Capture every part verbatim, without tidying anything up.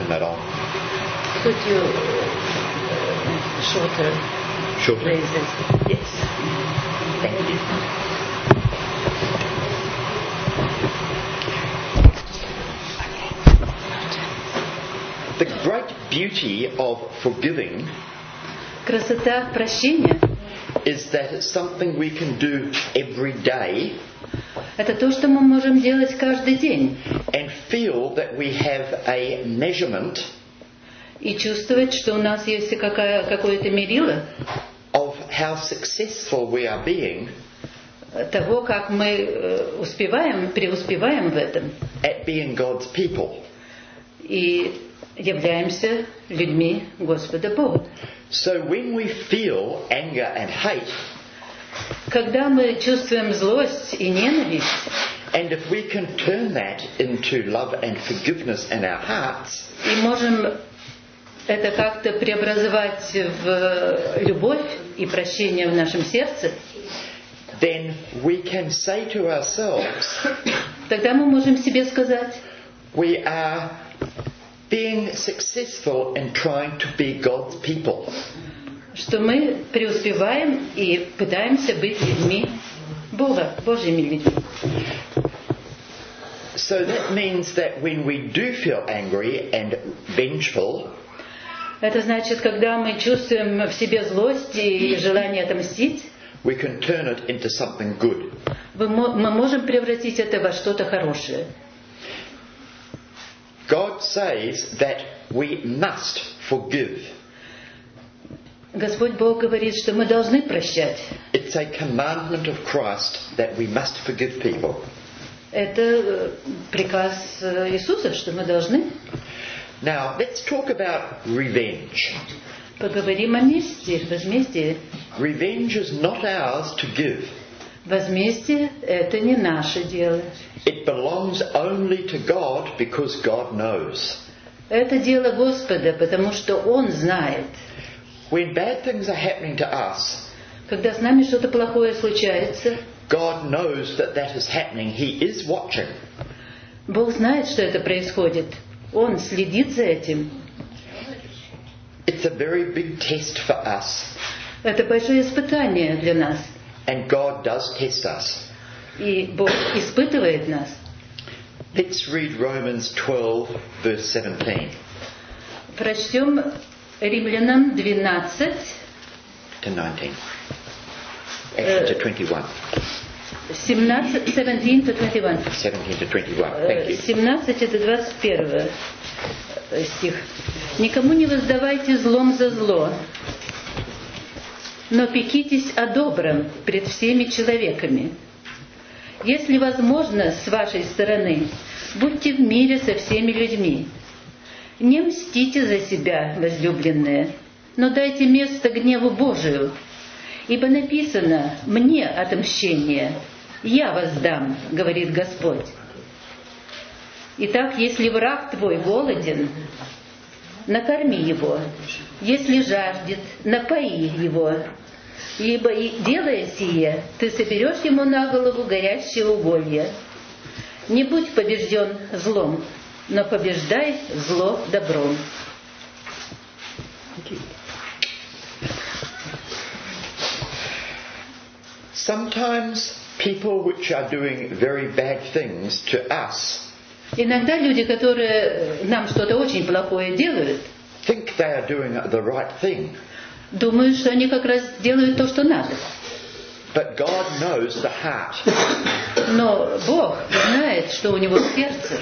turn that on? Could you uh, shorter Shorter? phrases? Yes. Thank you. The great beauty of forgiving Красота прощения is that it's something we can do every day – это то, что мы можем делать каждый день and feel that we have a measurement и чувствовать, что у нас есть какая, какое-то мерило of how successful we are being того, как мы э, успеваем, преуспеваем в этом at being God's people. и являемся людьми Господа Бога. So when we feel anger and hate, Когда мы чувствуем злость и ненависть, and if we can turn that into love and forgiveness in our hearts, и можем это как-то преобразовать в любовь и прощение в нашем сердце, then we can say to ourselves, тогда мы можем себе сказать: we are being successful in trying to be God's people. что мы преуспеваем и пытаемся быть людьми Бога, Божьими людьми. So that means that when we do feel angry and vengeful, Это значит, когда мы чувствуем в себе злость и желание отомстить, we can turn it into something good. мы можем превратить это во что-то хорошее. God says that we must forgive. Господь Бог говорит, что мы должны прощать. It's a commandment of Christ that we must forgive people. Это приказ Иисуса, что мы должны. Now, let's talk about revenge. Поговорим о мести, возмездии. Revenge is not ours to give. Возмездие – это не наше дело. It belongs only to God because God knows. Это дело Господа, потому что Он знает. When bad things are happening to us, Когда с нами что-то плохое случается, God knows that that is happening. He is watching. Бог знает, что это происходит. Он следит за этим. It's a very big test for us. Это большое испытание для нас. And God does test us. И Бог испытывает нас. Let's read Romans twelve, verse seventeen. Прочтем Римлянам двенадцать, To nineteen. Actually, to twenty-one. семнадцать, seventeen to twenty-one. seventeen to twenty-one. Thank you. семнадцать это двадцать один стих. «Никому не воздавайте злом за зло, но пекитесь о добром пред всеми человеками. Если возможно, с вашей стороны, будьте в мире со всеми людьми. Не мстите за себя, возлюбленные, но дайте место гневу Божию. Ибо написано: «Мне отмщение, я воздам, говорит Господь». Итак, если враг твой голоден, накорми его. Если жаждет, напои его. Ибо, делая сие, ты соберешь ему на голову горящее уголье. Не будь побежден злом, но побеждай зло добром. Sometimes people which are doing very bad things to us Иногда люди, которые нам что-то очень плохое делают, think they are doing the right thing. думают, что они как раз делают то, что надо. But God knows the heart. Но Бог знает, что у него в сердце.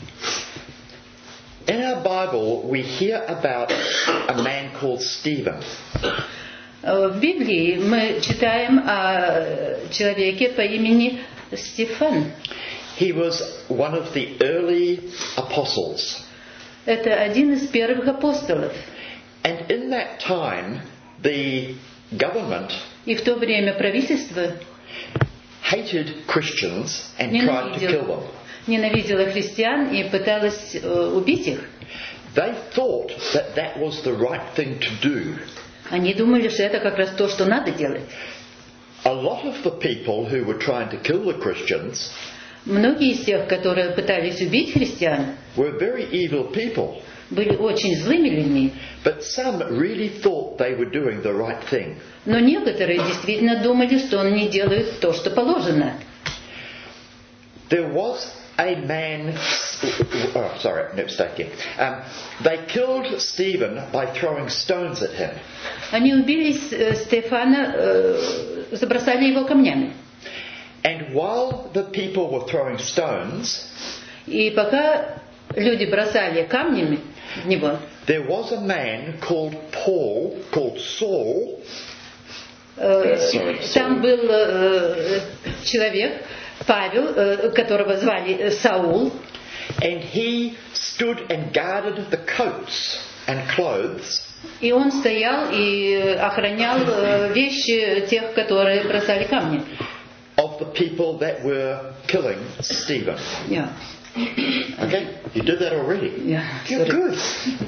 In our Bible, we hear about a man called Stephen. В Библии мы читаем о человеке по имени Стефан. He was one of the early apostles. Это один из первых апостолов. And in that time, the government И в то время правительство hated Christians and tried to kill them. ненавидело христиан и пыталось э, убить их. They thought that that was the right thing to do. Они думали, что это как раз то, что надо делать. A lot of the people who were trying to kill the Christians Многие из тех, которые пытались убить христиан, were very evil people. были очень злыми людьми, but some really thought they were doing the right thing. но некоторые действительно думали, что он не делает то, что положено. There was a man, oh, sorry, no mistake here. Um, they killed Stephen by throwing stones at him. Они убили Стефана, э, забросали его камнями. And while the people were throwing stones, и пока люди бросали камнями в него, there was a man called Paul, called Saul. Э, там был э, человек, Павел, э, которого звали Саул. And he stood and guarded the coats and clothes. И он стоял и охранял э, вещи тех, которые бросали камни. Of the people that were killing Stephen. Yeah. Okay, you did that already. Yeah, You're sorry. good.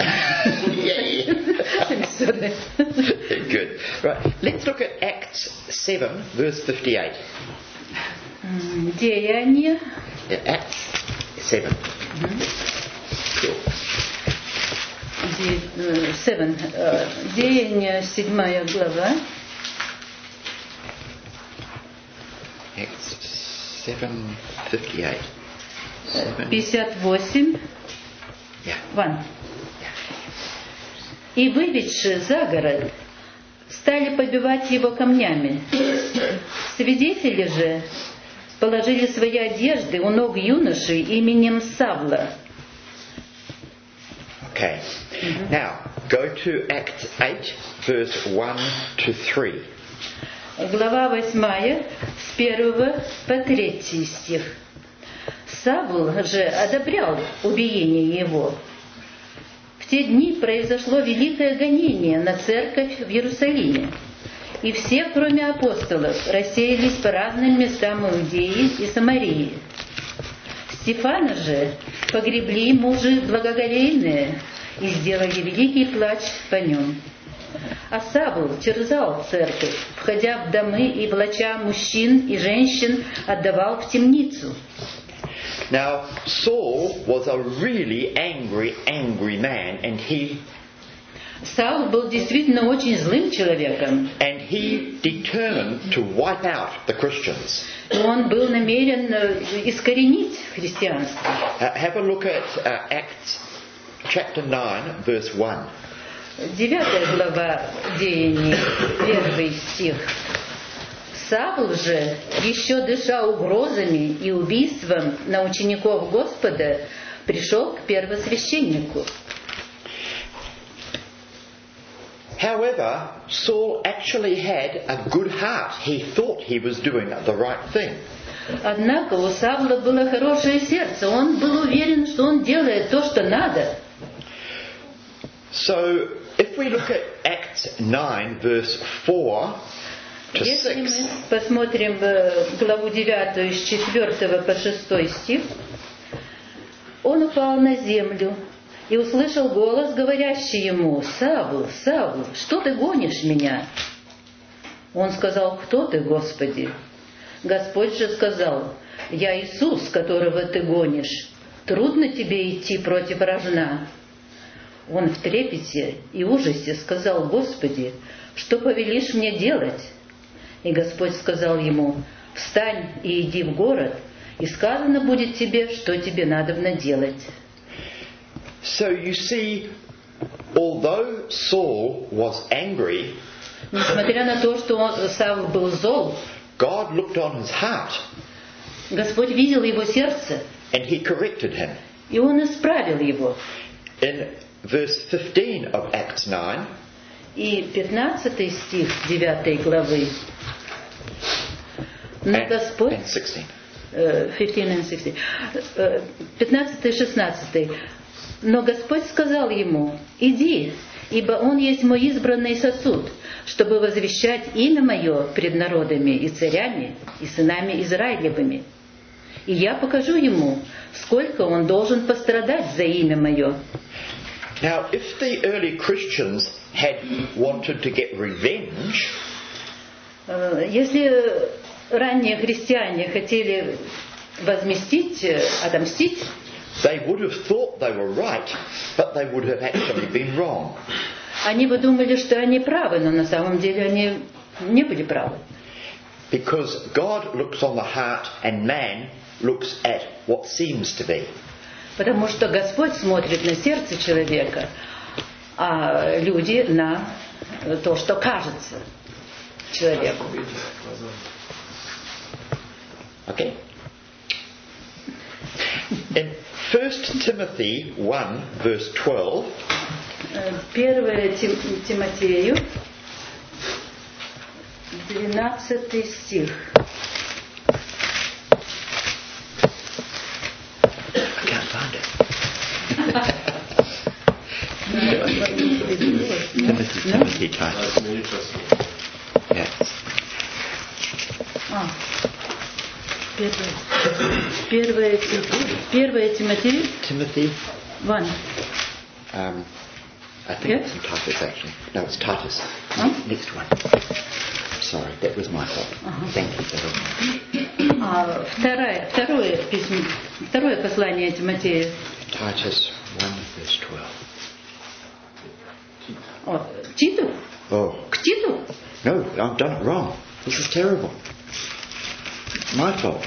Yeah. Sorry. Good. Right. Let's look at Acts seven, verse fifty-eight. Деяния. Yeah, Acts seven. Cool. Seven. Деяния, седьмая глава. Acts seven fifty-eight. пятьдесят восемь. Yeah. One. И выведши за город, стали побивать его камнями. Свидетели же положили свои одежды у ног юноши именем Савла. Okay. Mm-hmm. Now, go to Acts eight, verse one to three. Глава восьмая, с первого по третий стих. Савл же одобрял убиение его. В те дни произошло великое гонение на церковь в Иерусалиме, и все, кроме апостолов, рассеялись по разным местам Иудеи и Самарии. Стефана же погребли мужи благоговейные и сделали великий плач по нем. А Савл терзал церковь, входя в домы и влача мужчин и женщин отдавал в темницу. Now, Saul was a really angry, angry man, and he Саул был действительно очень злым человеком. And he determined to wipe out the Christians. И он был намерен искоренить христианство. Uh, have a look at uh, Acts chapter nine, verse one. Девятая глава Деяний, первый стих. Савл же, еще дыша угрозами и убийством на учеников Господа, пришел к первосвященнику. However, Saul actually had a good heart. He thought he was doing the right thing. Однако у Савла было хорошее сердце. Он был уверен, что он делает то, что надо. So, if we look at Acts nine, verse four to Если мы six, посмотрим главу девятую с четвертого по шестой стих, он упал на землю и услышал голос, говорящий ему: «Савл, Савл, что ты гонишь меня?» Он сказал: «Кто ты, Господи?» Господь же сказал: «Я Иисус, которого ты гонишь. Трудно тебе идти против рожна». Он в трепете и ужасе сказал: «Господи, что повелишь мне делать?» И Господь сказал ему: «Встань и иди в город, и сказано будет тебе, что тебе надобно делать». So you see, although Saul was angry, Несмотря на то, что Савл был зол, God looked on his heart Господь видел его сердце, and he corrected him. и он исправил его. In verse fifteen of Acts nine, И пятнадцатый стих девятой главы. Но and, Господь... and sixteen. fifteen and sixteen. пятнадцатый и шестнадцатый. Но Господь сказал ему: «Иди, ибо он есть мой избранный сосуд, чтобы возвещать имя мое пред народами и царями и сынами Израилевыми. И я покажу ему, сколько он должен пострадать за имя мое». Now, if the early Christians had wanted to get revenge, если ранние христиане хотели возместить, отомстить, they would have thought they were right, but they would have actually been wrong. Они бы думали, что они правы, но на самом деле они не были правы. Because God looks on the heart and man looks at what seems to be. Потому что Господь смотрит на сердце человека, а люди на то, что кажется человеку. Okay? In First Timothy one, verse twelve, Первое Тимофею, двенадцатый стих. I can't find it. Timothy, Timothy, Titus. Yes. А, первое, первое, первое Тимофею, Timothy. One. Um, I think Yes? it's in Titus actually. No, it's Titus. Huh? Next one. Sorry, that was my fault. Uh-huh. Thank you for that. А, второе, второе письмо, второе послание Тимофею. Titus one, verse twelve. О, Титу? Oh, К Титу? no, I've done it wrong. This is terrible. My fault.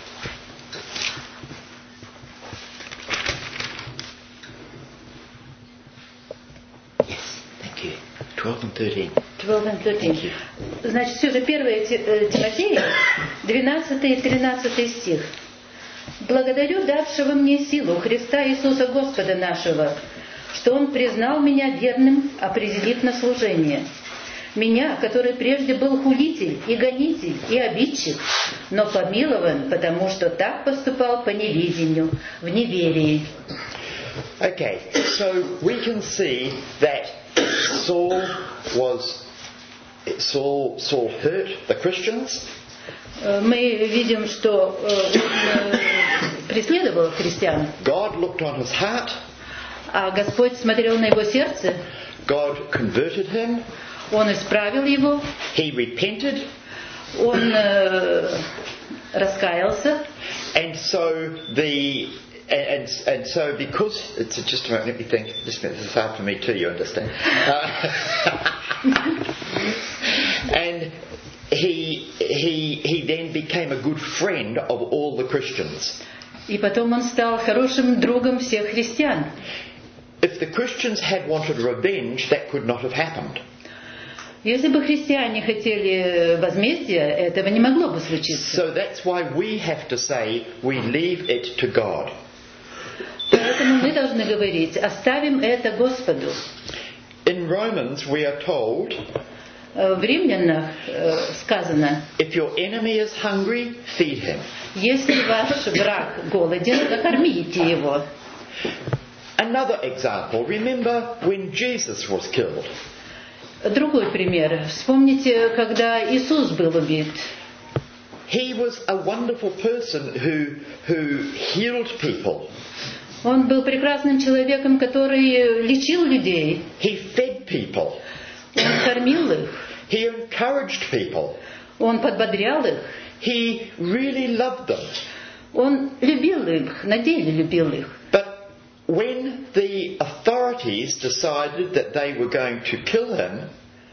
Yes, thank you. twelve and thirteen. twelve and thirteen. Thank you. Значит, все же первое Тимофея, двенадцатый и тринадцатый стих. «Благодарю давшего мне силу Христа Иисуса Господа нашего, что Он признал меня верным, определив на служение. Меня, который прежде был хулитель и гонитель и обидчик, но помилован, потому что так поступал по неведению, в неверии». Okay, so we can see that Saul was Saul Saul hurt the Christians. Мы видим, что он преследовал христиан, God looked on his heart. а Господь смотрел на его сердце, God converted him. Он исправил его, He repented, он э, раскаялся. and so the and and so because it's just a moment, let me think. Just a minute, this is hard for me too. You understand? Uh, and he he he then became a good friend of all the Christians. И потом он стал хорошим другом всех христиан. If the Christians had wanted revenge, that could not have happened. Если бы христиане хотели возмездия, этого не могло бы случиться. So that's why we have to say we leave it to God. Поэтому мы должны говорить, оставим это Господу. In Romans we are told, В Римлянах сказано: if your enemy is hungry, feed him. если ваш враг голоден, накормите его. Another example, remember when Jesus was killed. Другой пример. Вспомните, когда Иисус был убит. He was a wonderful person who who healed people. Он был прекрасным человеком, который лечил людей. He fed people. Он кормил их. He encouraged people. Он подбодрял их. He really loved them. Он любил их, на деле любил их. But when the authorities decided that they were going to kill him,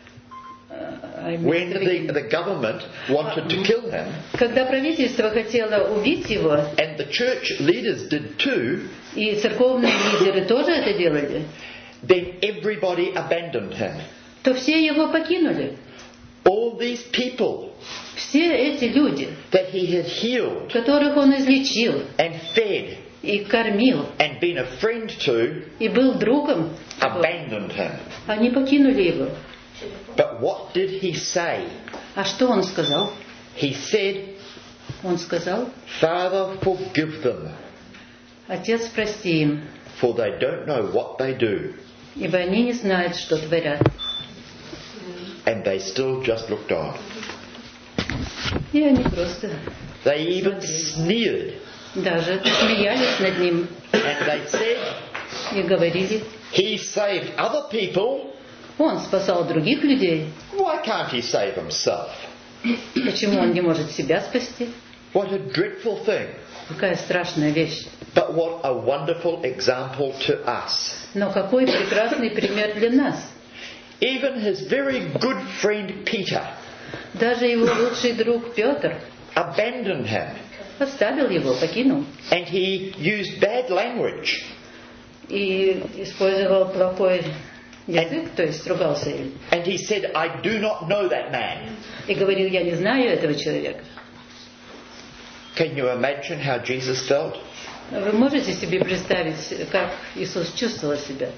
when the, the government wanted to kill him, когда правительство хотело убить его, and the church leaders did too, и церковные лидеры тоже это делали, then everybody abandoned him. то все его покинули. All these people Все эти люди, that he had healed которых он излечил and fed и кормил, and been a friend to, и был другом, abandoned him. они покинули его. But what did he say? А что он сказал? He said, Он сказал: Father, forgive them, Отец, прости им, for they don't know what they do. ибо они не знают, что творят. And they still just looked on. И они просто They even sneered. даже смеялись над ним And they said, и говорили: he saved other people. он спасал других людей, Why can't he save himself? почему он не может себя спасти? What a dreadful thing. Какая страшная вещь. But what a wonderful example to us. Но какой прекрасный пример для нас. Even his very good friend Peter Даже его лучший друг Петр abandoned him, оставил его, покинул. and he used bad language. И использовал плохой язык, то есть ругался им. And he said, I do not know that man. И говорил, я не знаю этого человека. Can you imagine how Jesus felt? Вы можете себе представить, как Иисус чувствовал себя?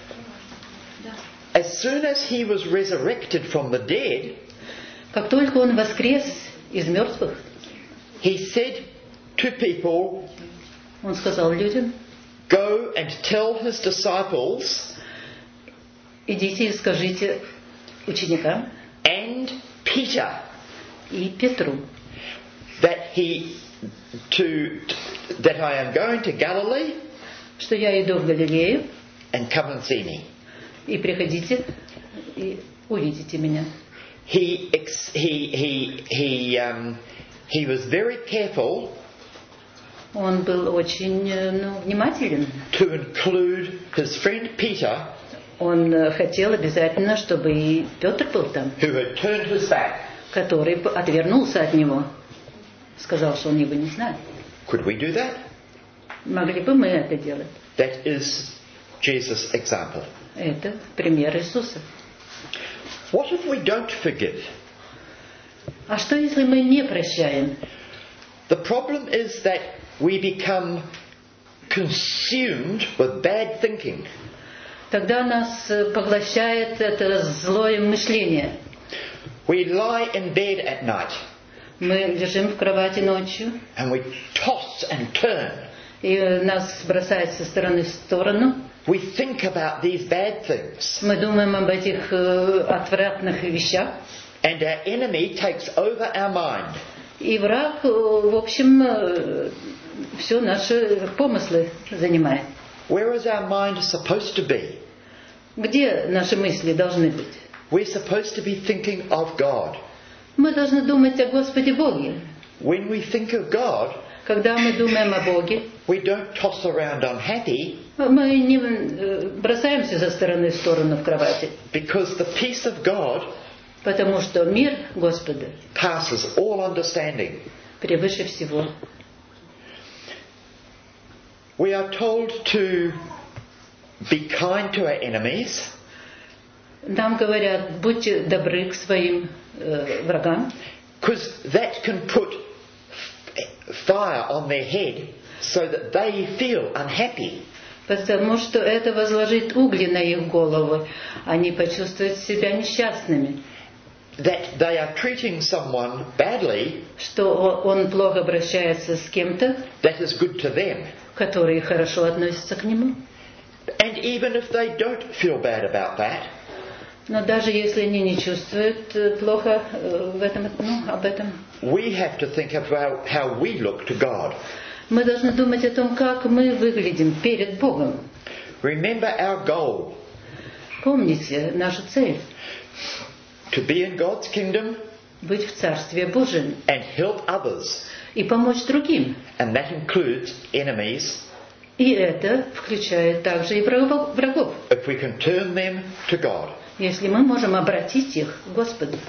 As soon as he was resurrected from the dead, Как только Он воскрес из мертвых, he said to people, Он сказал людям, go and tell his disciples идите и скажите ученикам and Peter и Петру, that he to that I am going to Galilee что я иду в Галилею, and come and see me. и приходите и увидите меня. He ex- he he he um, he was very careful Он был очень э, ну, внимателен. to include his friend Peter, Он э, хотел обязательно, чтобы и Петр был там, who had turned his back. который п- отвернулся от него. Сказал, что он его не знает. Could we do that? Могли бы мы это делать. That is Jesus' example. Это пример Иисуса. What if we don't forgive? А что, если мы не прощаем? The problem is that we become consumed with bad thinking. Тогда нас э, поглощает это злое мышление. We lie in bed at night Мы лежим в кровати ночью, and we toss and turn. и э, нас бросает со стороны в сторону. We think about these bad things, Мы думаем об этих э, отвратных вещах. and our enemy takes over our mind. И враг, э, в общем, э, все наши помыслы занимает. Where is our mind supposed to be? Где наши мысли должны быть? We're supposed to be thinking of God. Мы должны думать о Господе Боге. When we think of God, Когда мы думаем о Боге, we don't toss around unhappy, мы не э, бросаемся со стороны в сторону в кровати, because the peace of God потому что мир Господа passes all understanding. превыше всего. We are told to be kind to our enemies, Нам говорят, будьте добры к своим э, врагам, because that can put f- fire on their head so that they feel unhappy. потому что это возложит угли на их головы. Они почувствуют себя несчастными, That they are treating someone badly что о- он плохо обращается с кем-то, that is good to them. который хорошо относится к нему. And even if they don't feel bad about that, Но даже если они не чувствуют э, плохо э, в этом, ну, об этом, we have to think about how we look to God. мы должны думать о том, как мы выглядим перед Богом. Remember our goal, Помните нашу цель to be in God's kingdom – быть в Царстве Божьем and help others. и помочь другим. And that includes enemies, И это включает также и врагов, врагов, if we can turn them to God. если мы можем обратить их к Господу.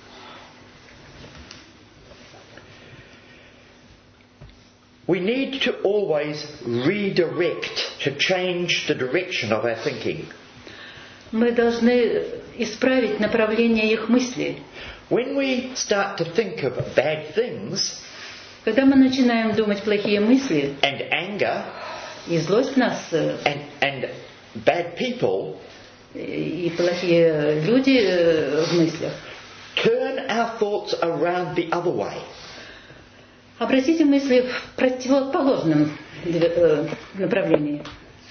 We need to always redirect, to change the direction of our thinking. Мы должны исправить направление их мыслей. When we start to think of bad things Когда мы начинаем думать плохие мысли, and anger и злость нас, э, and, and bad people, и плохие люди э, в мыслях, turn our thoughts around the other way. обратите мысли в противоположном э, направлении.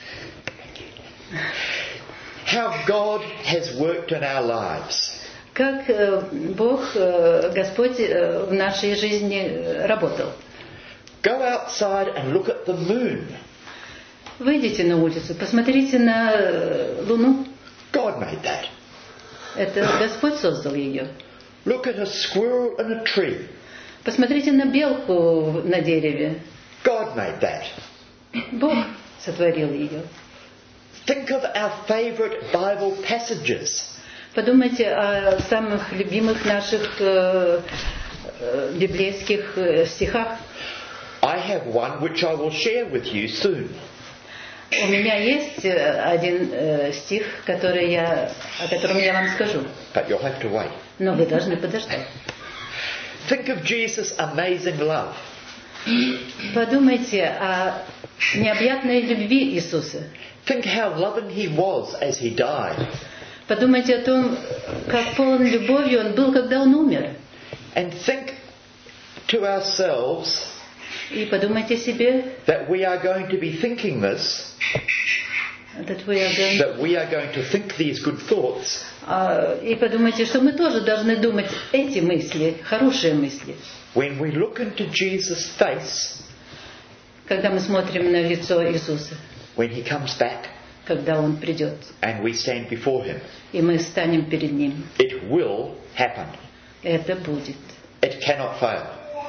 How God has worked in our lives. Как э, Бог, э, Господь э, в нашей жизни э, работал. Go outside and look at the moon. Выйдите на улицу, посмотрите на э, Луну. God made that. Это Господь создал ее. Look at a squirrel in a tree. Посмотрите на белку на дереве. God made that. Бог сотворил ее. Think of our favorite Bible passages. Подумайте о самых любимых наших э, э, библейских э, стихах. I have one which I will share with you soon. У меня есть один э, стих, который я, о котором я вам скажу. But you'll have to wait. Но вы должны подождать. Think of Jesus' amazing love. Подумайте о необъятной любви Иисуса. Think how loving he was as he died. Подумайте о том, как полон любовью Он был, когда Он умер. And think to ourselves И подумайте себе, that we are going to be thinking this, that we are going- that we are going to think these good thoughts, а, и подумайте, что мы тоже должны думать эти мысли, хорошие мысли. when we look into Jesus' face, Когда мы смотрим на лицо Иисуса, when he comes back когда Он придет, and we stand before him. и мы станем перед Ним. It will happen. Это будет. It cannot fail.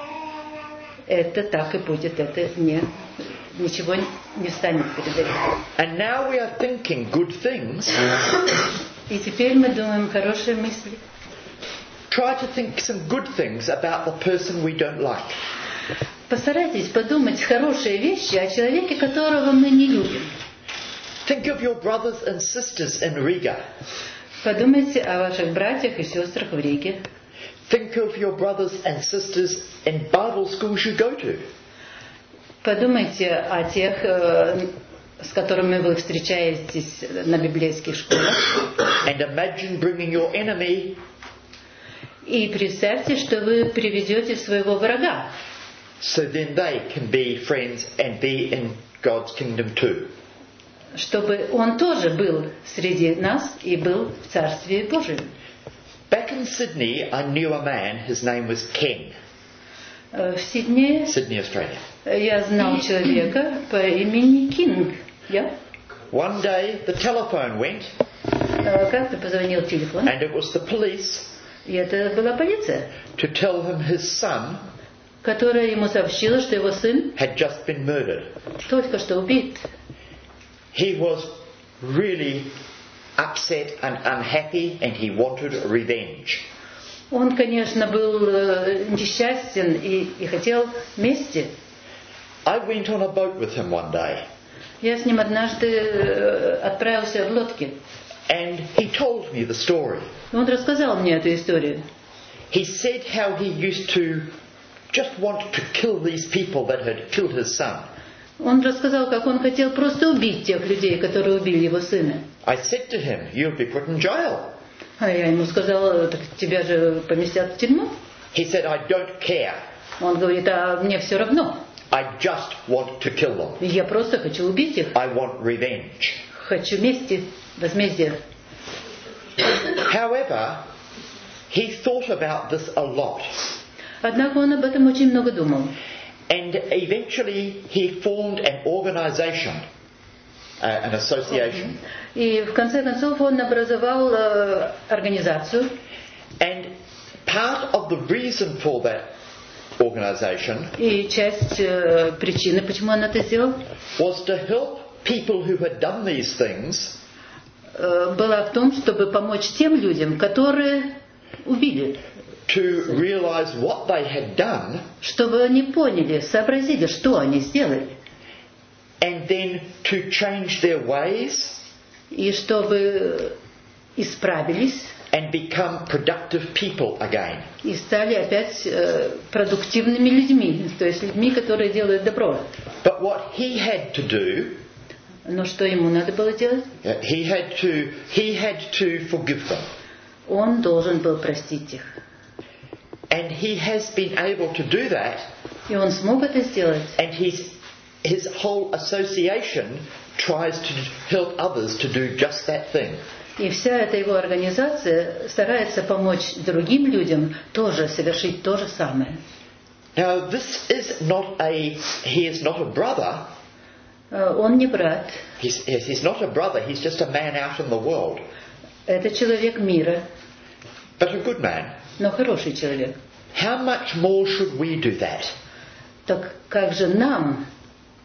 Это так и будет. Это не, ничего не станет перед этим. And now we are thinking good things. И теперь мы думаем хорошие мысли. Try to think some good things about the person we don't like. Постарайтесь подумать хорошие вещи о человеке, которого мы не любим. Think of your brothers and sisters in Riga. Подумайте о ваших братьях и сестрах в Риге. Think of your brothers and sisters in Bible schools you go to. Подумайте о тех, э, с которыми вы встречаетесь на библейских школах. And imagine bringing your enemy И представьте, что вы приведете своего врага, so then they can be friends and be in God's kingdom too. чтобы он тоже был среди нас и был в Царстве Божьем. Back in Sydney, I knew a man, his name was Ken. Э, В Сиднее Sydney, Australia. я знал человека по имени Кинг. Я? One day the telephone went Э, Как-то позвонил телефон, and it was the police и это была полиция, to tell him his son которая ему сообщила, что его сын had just been murdered. только что убит. He was really upset and unhappy and he wanted revenge. Он, конечно, был э, несчастен и, и хотел мести. I went on a boat with him one day Я с ним однажды э, отправился в лодке. and he told me the story. Он рассказал мне эту историю. He said how he used to just want to kill these people that had killed his son. Он рассказал, как он хотел просто убить тех людей, которые убили его сына. I said to him, "You'll be put in jail." А я ему сказала, так тебя же поместят в тюрьму. He said, "I don't care. Он говорит, а мне все равно. I just want to kill them. Я просто хочу убить их. I want revenge." Хочу мести, возмездия. However, he thought about this a lot. Однако он об этом очень много думал. And eventually he formed an organization, uh, an association. И в конце концов он образовал э, организацию. And part of the reason for that organization И часть э, причины, почему он это сделал, was to help people who had done these things э, была в том, чтобы помочь тем людям, которые убили. to realize what they had done Чтобы они поняли, сообразили, что они сделали. and then to change their ways И чтобы исправились and become productive people again. и стали опять э, продуктивными людьми, то есть людьми, которые делают добро. But what he had to do, Но что ему надо было делать? uh, he had to he had to forgive them. Он должен был простить их. And he has been able to do that, И он смог это сделать. and his his whole association tries to help others to do just that thing. И вся эта его организация старается помочь другим людям тоже совершить то же самое. Now this is not a he is not a brother. Э, Он не брат, He's he's not a brother. He's just a man out in the world, это человек мира, but a good man. но хороший человек. How much more should we do that? Так как же нам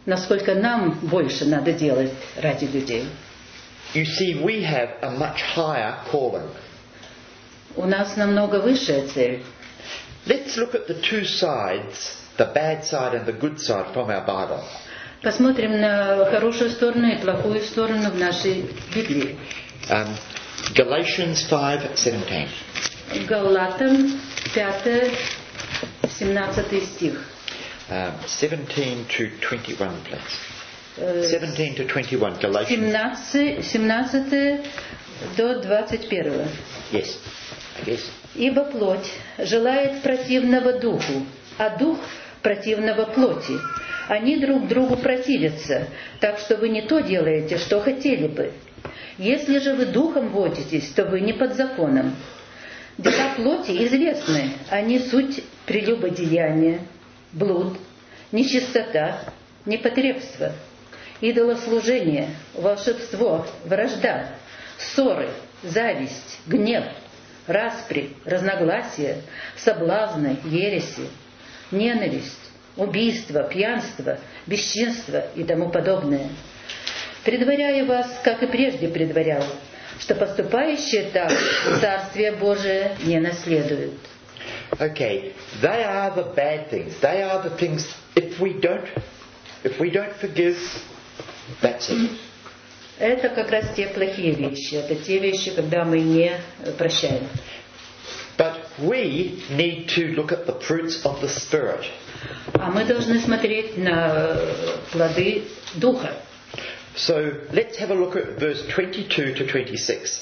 насколько нам больше надо делать ради людей. You see, we have a much higher calling. У нас намного высшая цель. Let's look at the two sides, the bad side and the good side from our Bible. Посмотрим на хорошую сторону и плохую сторону в нашей Библии. Um, Galatians five seventeen. Галатам пятое, семнадцатый стих. Um, seventeen to twenty-one, please. seventeen to twenty-one, Galatians. семнадцать, семнадцатое до двадцать первого. Yes, yes. Ибо плоть желает противного духу, а дух противного плоти. Они друг другу противятся, так что вы не то делаете, что хотели бы. Если же вы духом водитесь, то вы не под законом. Дела плоти известны, они суть прелюбодеяния, блуд, нечистота, непотребство, идолослужение, волшебство, вражда, ссоры, зависть, гнев, распри, разногласия, соблазны, ереси, ненависть, убийство, пьянство, бесчинство и тому подобное. Предваряю вас, как и прежде предварял, что поступающие так Царствие Божие не наследуют. Okay, they are the bad things. They are the things. If we don't, if we don't forgive, that's it. Это как раз те плохие вещи. Это те вещи, когда мы не прощаем. But we need to look at the fruits of the Spirit. А мы должны смотреть на плоды Духа. So let's have a look at verse twenty-two to twenty-six.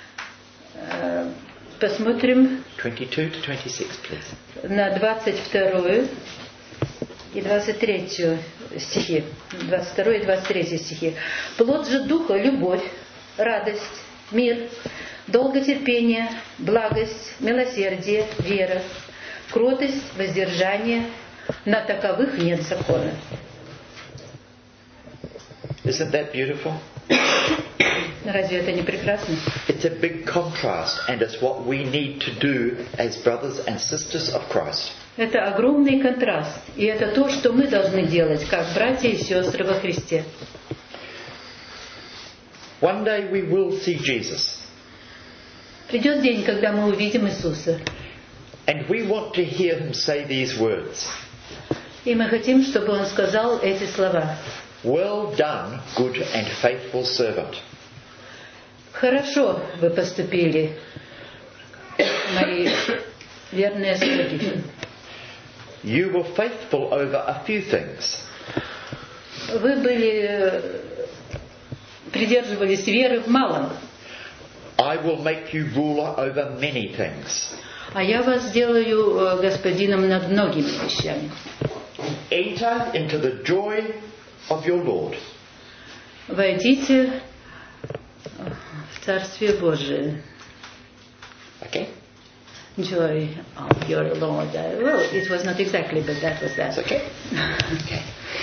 Посмотрим twenty-two to twenty-six, please. на двадцать вторую и двадцать третью стихи. двадцать второй и двадцать третий стихи. Плод же Духа — любовь, радость, мир, долготерпение, благость, милосердие, вера, кротость, воздержание. На таковых нет закона. Isn't that beautiful? Разве это не прекрасно? It's a big contrast, and it's what we need to do as brothers and sisters of Christ. Это огромный контраст, и это то, что мы должны делать, как братья и сестры во Христе. One day we will see Jesus. Придет день, когда мы увидим Иисуса. And we want to hear him say these words. И мы хотим, чтобы Он сказал эти слова. Well done, good and faithful servant. Хорошо вы поступили, мои верные слуги. You were faithful over a few things. Вы были, придерживались веры в малом. I will make you ruler over many things. А я вас сделаю господином над многими вещами. Enter into the joy of your Lord. Войдите в Царствие Божие. Okay? Joy of your Lord. Well, it was not exactly, but that was that. It's okay? Okay.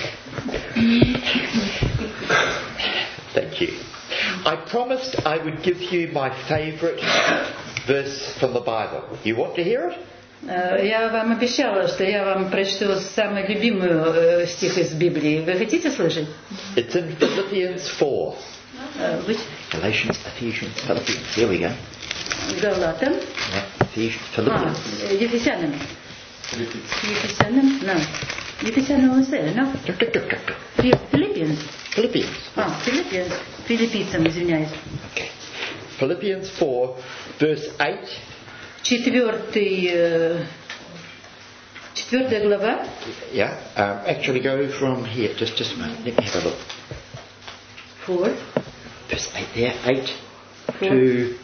Thank you. I promised I would give you my favorite verse from the Bible. You want to hear it? Я вам обещала, что я вам прочту самый любимый стих из Библии. Вы хотите слышать? It's in Philippians four. Which? Galatians, Ephesians, Philippians. Here we go. Галатам. Yeah, Ephesians, Philippians. А, Ефесянам. Ефесянам? No. Ефесянам we say, no? Philippians. Philippians. А, Philippians. Филиппийцам, извиняюсь. Okay. Philippians four, verse eight. Четвертый, четвертая глава. Yeah. Um, actually, go from here. Just, just a moment. Let me have a look. Four. Verse eight there. Eight Four. to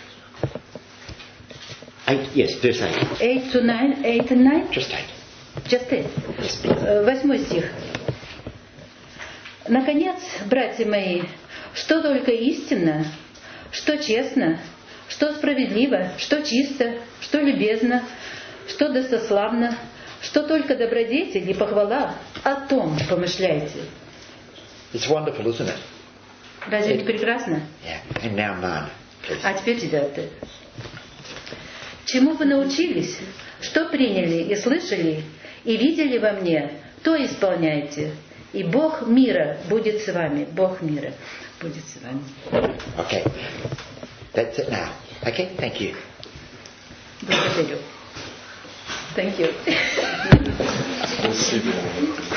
eight. Yes, verse eight. Eight to nine. Eight and nine. Just eight. Just eight. Восьмой стих. Наконец, братья мои, что только истинно, что честно, что справедливо, что чисто, что любезно, что достославно, что только добродетель и похвала, о том помышляйте. It's wonderful, isn't it? Разве не прекрасно? Yeah. And now nine, please. А теперь девятое. Чему вы научились, что приняли и слышали, и видели во мне, то исполняйте, И Бог мира будет с вами. Бог мира будет с вами. Okay. That's it now. Okay, thank you. Благодарю. Thank you. Спасибо.